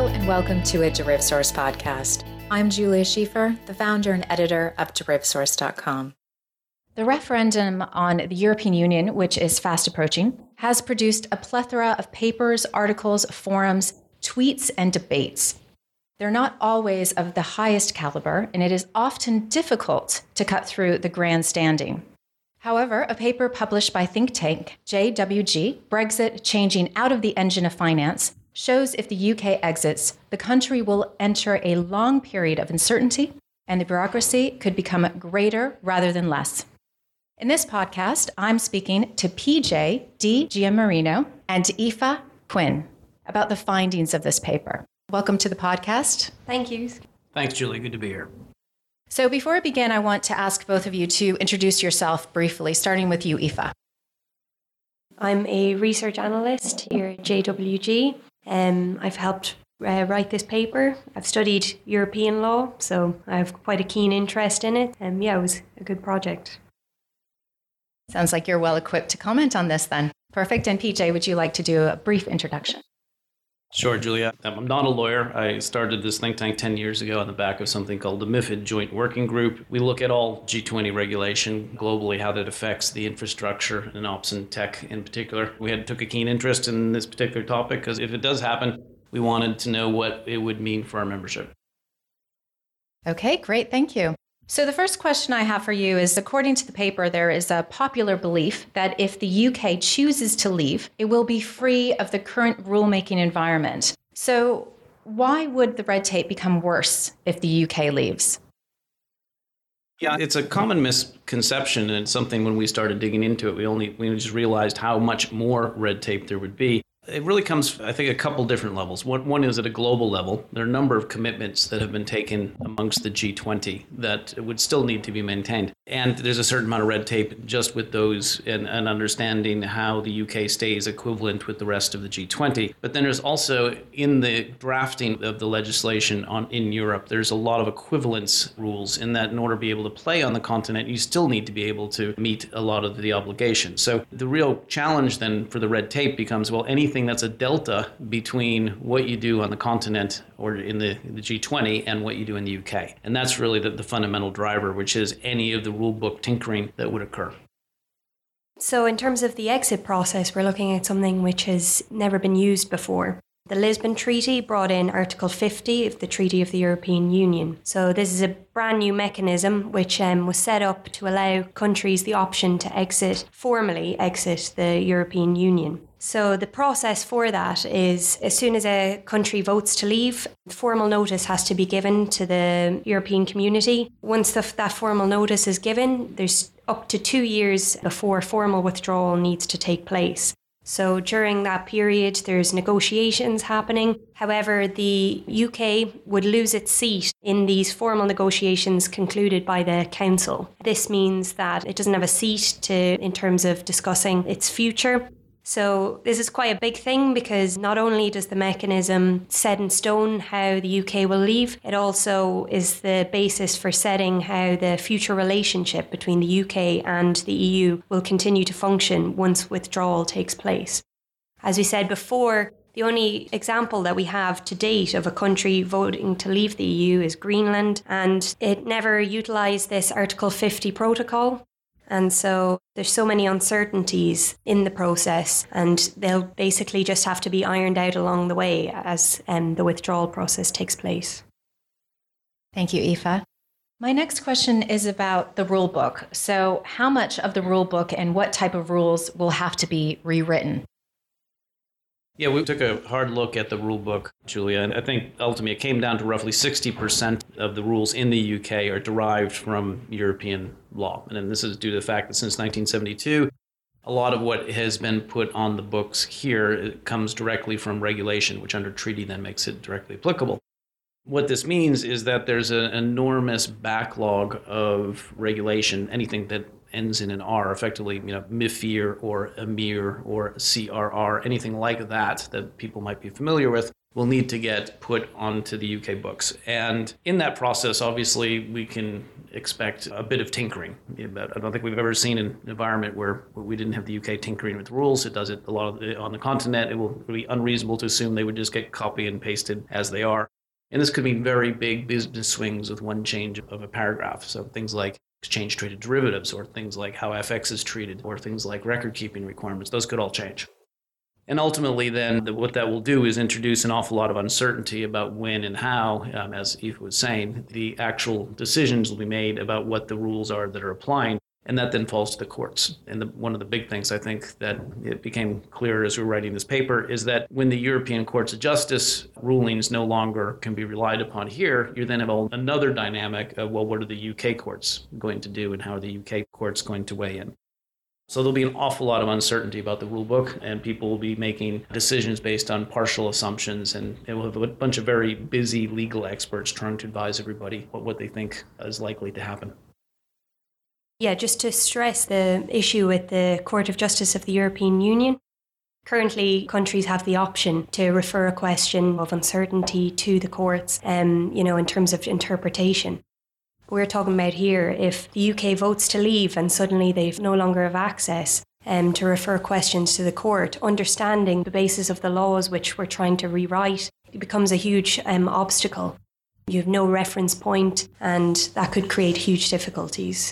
and welcome to a DerivSource podcast. I'm Julia Schiefer, the founder and editor of DerivSource.com. The referendum on the European Union, which is fast approaching, has produced a plethora of papers, articles, forums, tweets, and debates. They're not always of the highest caliber, and it is often difficult to cut through the grandstanding. However, a paper published by think tank JWG, Brexit Changing Out of the Engine of Finance, shows if the UK exits, the country will enter a long period of uncertainty, and the bureaucracy could become greater rather than less. In this podcast, I'm speaking to PJ D. Giammarino and Aoife Quinn about the findings of this paper. Welcome to the podcast. Thank you. Thanks, Julie. Good to be here. So before I begin, I want to ask both of you to introduce yourself briefly, starting with you, Aoife. I'm a research analyst here at JWG. I've helped write this paper. I've studied European law, so I have quite a keen interest in it. It was a good project. Sounds like you're well equipped to comment on this then. Perfect. And PJ, would you like to do a brief introduction? Sure, Julia. I'm not a lawyer. I started this think tank 10 years ago on the back of something called the MiFID Joint Working Group. We look at all G20 regulation globally, how that affects the infrastructure and ops and tech in particular. We took a keen interest in this particular topic because if it does happen, we wanted to know what it would mean for our membership. Okay, great. Thank you. So the first question I have for you is, according to the paper, there is a popular belief that if the UK chooses to leave, it will be free of the current rulemaking environment. So why would the red tape become worse if the UK leaves? Yeah, it's a common misconception, and it's something when we started digging into it, we just realized how much more red tape there would be. It really comes, I think, a couple different levels. One is at a global level. There are a number of commitments that have been taken amongst the G20 that would still need to be maintained. And there's a certain amount of red tape just with those and understanding how the UK stays equivalent with the rest of the G20. But then there's also, in the drafting of the legislation in Europe, there's a lot of equivalence rules in that in order to be able to play on the continent, you still need to be able to meet a lot of the obligations. So the real challenge then for the red tape becomes, well, anything that's a delta between what you do on the continent or in the G20 and what you do in the UK. And that's really the fundamental driver, which is any of the rule book tinkering that would occur. So in terms of the exit process, we're looking at something which has never been used before. The Lisbon Treaty brought in Article 50 of the Treaty of the European Union. So this is a brand new mechanism which was set up to allow countries the option to formally exit the European Union. So the process for that is, as soon as a country votes to leave, formal notice has to be given to the European community. Once that formal notice is given, there's up to 2 years before formal withdrawal needs to take place. So during that period, there's negotiations happening. However, the UK would lose its seat in these formal negotiations concluded by the Council. This means that it doesn't have a seat in terms of discussing its future. So this is quite a big thing because not only does the mechanism set in stone how the UK will leave, it also is the basis for setting how the future relationship between the UK and the EU will continue to function once withdrawal takes place. As we said before, the only example that we have to date of a country voting to leave the EU is Greenland, and it never utilised this Article 50 protocol. And so there's so many uncertainties in the process, and they'll basically just have to be ironed out along the way as the withdrawal process takes place. Thank you, Aoife. My next question is about the rule book. So how much of the rule book and what type of rules will have to be rewritten? Yeah, we took a hard look at the rule book, Julia, and I think ultimately it came down to roughly 60% of the rules in the UK are derived from European law. And then this is due to the fact that since 1972, a lot of what has been put on the books here comes directly from regulation, which under treaty then makes it directly applicable. What this means is that there's an enormous backlog of regulation, anything that ends in an R, effectively, MIFIR or EMIR or CRR, anything like that people might be familiar with, will need to get put onto the UK books. And in that process, obviously, we can expect a bit of tinkering. I don't think we've ever seen an environment where we didn't have the UK tinkering with rules. It does it a lot on the continent. It will be unreasonable to assume they would just get copy and pasted as they are. And this could mean very big business swings with one change of a paragraph. So things like exchange-traded derivatives, or things like how FX is treated, or things like record-keeping requirements, those could all change. And ultimately, then, what that will do is introduce an awful lot of uncertainty about when and how, as Aoife was saying, the actual decisions will be made about what the rules are that are applying, and that then falls to the courts. And one of the big things, I think, that it became clear as we were writing this paper is that when the European Courts of Justice rulings no longer can be relied upon here, you then have another dynamic of, well, what are the UK courts going to do, and how are the UK courts going to weigh in? So there'll be an awful lot of uncertainty about the rule book, and people will be making decisions based on partial assumptions, and we'll have a bunch of very busy legal experts trying to advise everybody what they think is likely to happen. Yeah, just to stress the issue with the Court of Justice of the European Union. Currently, countries have the option to refer a question of uncertainty to the courts, in terms of interpretation. We're talking about here, if the UK votes to leave and suddenly they no longer have access to refer questions to the court, understanding the basis of the laws which we're trying to rewrite, it becomes a huge obstacle. You have no reference point, and that could create huge difficulties.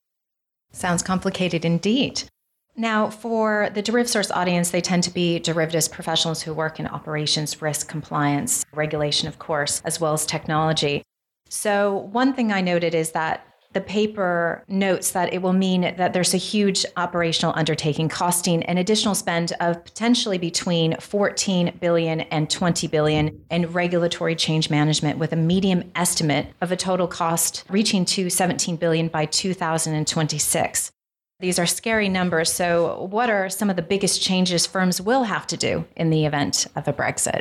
Sounds complicated indeed. Now, for the DerivSource audience, they tend to be derivatives professionals who work in operations, risk, compliance, regulation, of course, as well as technology. So one thing I noted is that the paper notes that it will mean that there's a huge operational undertaking costing an additional spend of potentially between 14 billion and 20 billion in regulatory change management, with a median estimate of a total cost reaching to 17 billion by 2026. These are scary numbers. So what are some of the biggest changes firms will have to do in the event of a Brexit?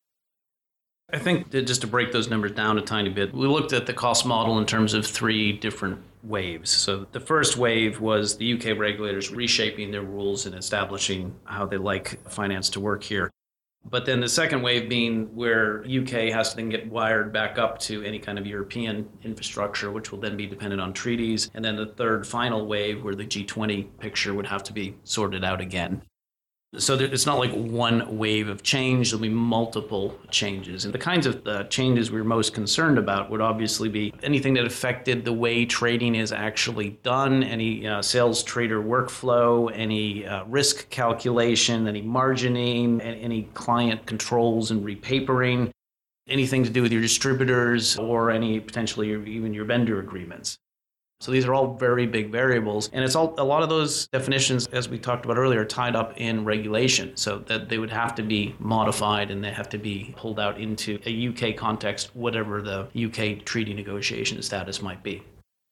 I think that just to break those numbers down a tiny bit, we looked at the cost model in terms of three different waves. So the first wave was the UK regulators reshaping their rules and establishing how they like finance to work here. But then the second wave being where UK has to then get wired back up to any kind of European infrastructure, which will then be dependent on treaties. And then the third final wave where the G20 picture would have to be sorted out again. So it's not like one wave of change. There'll be multiple changes. And the kinds of changes we're most concerned about would obviously be anything that affected the way trading is actually done, any sales trader workflow, any risk calculation, any margining, any client controls and repapering, anything to do with your distributors or any potentially even your vendor agreements. So these are all very big variables. And it's all, a lot of those definitions, as we talked about earlier, are tied up in regulation, so that they would have to be modified and they have to be pulled out into a UK context, whatever the UK treaty negotiation status might be.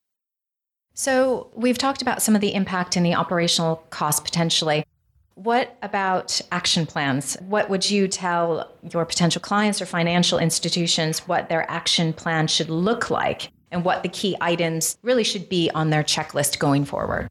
So we've talked about some of the impact and the operational cost potentially. What about action plans? What would you tell your potential clients or financial institutions what their action plan should look like, and what the key items really should be on their checklist going forward?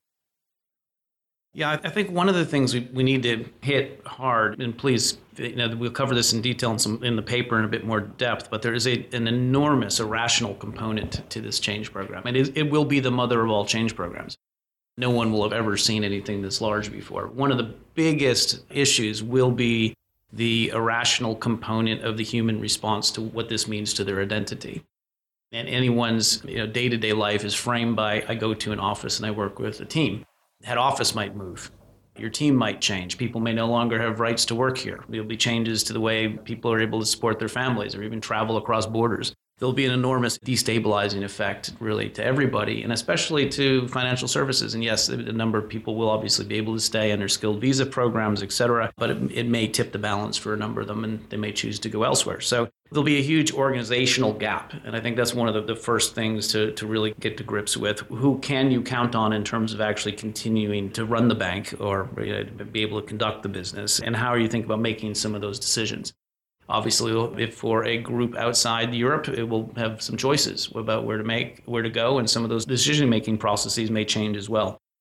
Yeah, I think one of the things we need to hit hard, and please, we'll cover this in detail in the paper in a bit more depth, but there is an enormous irrational component to this change program. It will be the mother of all change programs. No one will have ever seen anything this large before. One of the biggest issues will be the irrational component of the human response to what this means to their identity. And anyone's day-to-day life is framed by, I go to an office and I work with a team. That office might move. Your team might change. People may no longer have rights to work here. There'll be changes to the way people are able to support their families or even travel across borders. There'll be an enormous destabilizing effect, really, to everybody, and especially to financial services. And yes, a number of people will obviously be able to stay under skilled visa programs, et cetera, but it may tip the balance for a number of them, and they may choose to go elsewhere. So there'll be a huge organizational gap. And I think that's one of the first things to really get to grips with. Who can you count on in terms of actually continuing to run the bank or be able to conduct the business? And how are you thinking about making some of those decisions? Obviously, if for a group outside Europe, it will have some choices about where to go, and some of those decision-making processes may change as well.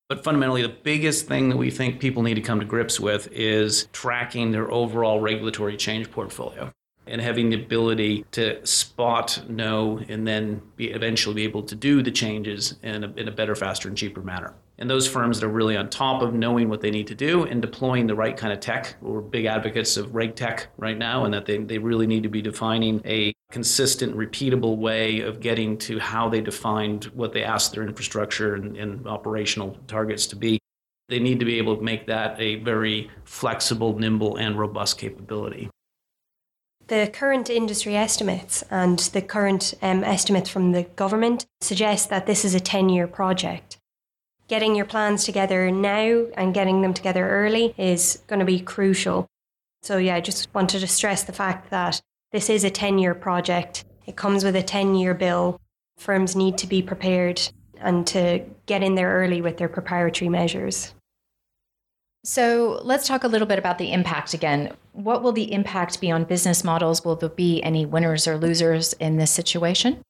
But fundamentally, the biggest thing that we think people need to come to grips with is tracking their overall regulatory change portfolio and having the ability to spot, know, and then eventually be able to do the changes in a better, faster, and cheaper manner. And those firms that are really on top of knowing what they need to do and deploying the right kind of tech, we're big advocates of reg tech right now, and that they really need to be defining a consistent, repeatable way of getting to how they defined what they asked their infrastructure and operational targets to be. They need to be able to make that a very flexible, nimble, and robust capability. The current industry estimates and the current estimates from the government suggest that this is a 10-year project. Getting your plans together now and getting them together early is going to be crucial. So I just wanted to stress the fact that this is a 10-year project. It comes with a 10-year bill. Firms need to be prepared and to get in there early with their preparatory measures. So let's talk a little bit about the impact again. What will the impact be on business models? Will there be any winners or losers in this situation?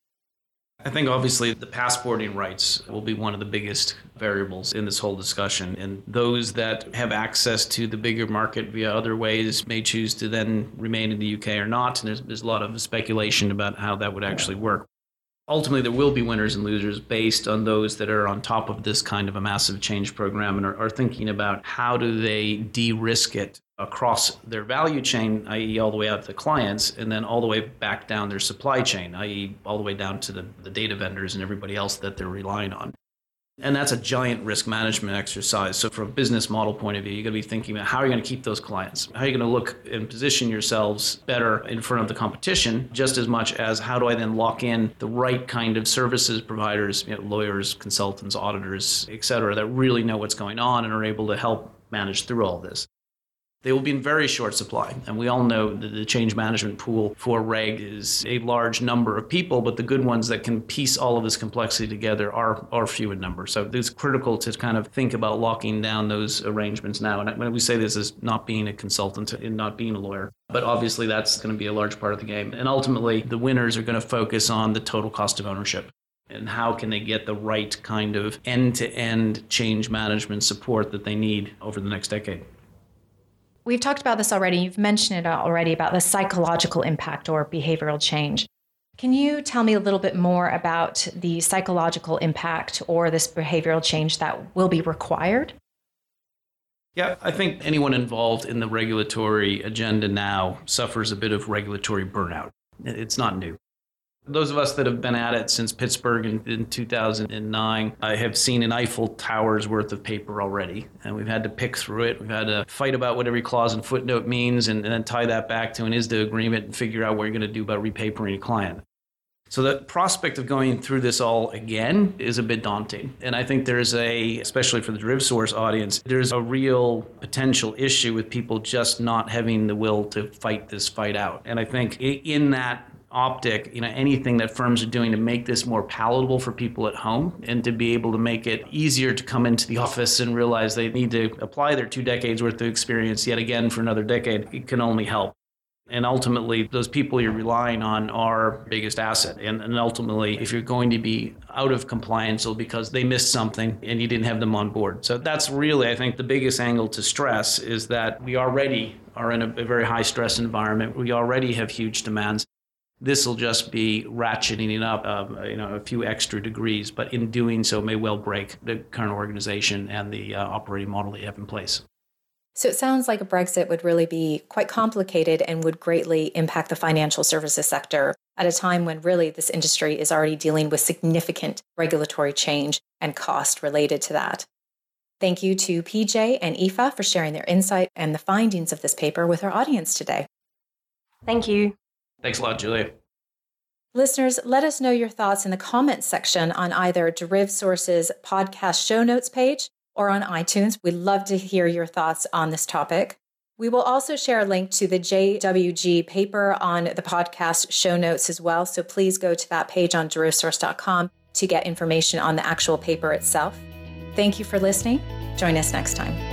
I think obviously the passporting rights will be one of the biggest variables in this whole discussion. And those that have access to the bigger market via other ways may choose to then remain in the UK or not. And there's a lot of speculation about how that would actually work. Ultimately, there will be winners and losers based on those that are on top of this kind of a massive change program and are thinking about how do they de-risk it across their value chain, i.e. all the way out to the clients, and then all the way back down their supply chain, i.e. all the way down to the data vendors and everybody else that they're relying on. And that's a giant risk management exercise. So from a business model point of view, you're going to be thinking about how are you going to keep those clients? How are you going to look and position yourselves better in front of the competition, just as much as how do I then lock in the right kind of services providers, lawyers, consultants, auditors, et cetera, that really know what's going on and are able to help manage through all this. They will be in very short supply. And we all know that the change management pool for reg is a large number of people, but the good ones that can piece all of this complexity together are few in number. So it's critical to kind of think about locking down those arrangements now. And when we say this as not being a consultant and not being a lawyer, but obviously that's going to be a large part of the game. And ultimately, the winners are going to focus on the total cost of ownership. And how can they get the right kind of end-to-end change management support that they need over the next decade? We've talked about this already. You've mentioned it already about the psychological impact or behavioral change. Can you tell me a little bit more about the psychological impact or this behavioral change that will be required? Yeah, I think anyone involved in the regulatory agenda now suffers a bit of regulatory burnout. It's not new. Those of us that have been at it since Pittsburgh in 2009, I have seen an Eiffel Tower's worth of paper already, and we've had to pick through it. We've had to fight about what every clause and footnote means and then tie that back to an ISDA agreement and figure out what you're going to do about repapering a client. So the prospect of going through this all again is a bit daunting. And I think there's especially for the DerivSource audience, there's a real potential issue with people just not having the will to fight this fight out. And I think in that optic, anything that firms are doing to make this more palatable for people at home and to be able to make it easier to come into the office and realize they need to apply their 2 decades worth of experience yet again for another decade, it can only help. And ultimately, those people you're relying on are biggest asset. And ultimately, if you're going to be out of compliance, it'll because they missed something and you didn't have them on board. So that's really, I think, the biggest angle to stress is that we already are in a very high stress environment. We already have huge demands. This will just be ratcheting it up, a few extra degrees, but in doing so may well break the current organization and the operating model that you have in place. So it sounds like a Brexit would really be quite complicated and would greatly impact the financial services sector at a time when really this industry is already dealing with significant regulatory change and cost related to that. Thank you to PJ and Aoife for sharing their insight and the findings of this paper with our audience today. Thank you. Thanks a lot, Julia. Listeners, let us know your thoughts in the comments section on either DerivSource's podcast show notes page or on iTunes. We'd love to hear your thoughts on this topic. We will also share a link to the JWG paper on the podcast show notes as well, so please go to that page on DerivSource.com to get information on the actual paper itself. Thank you for listening. Join us next time.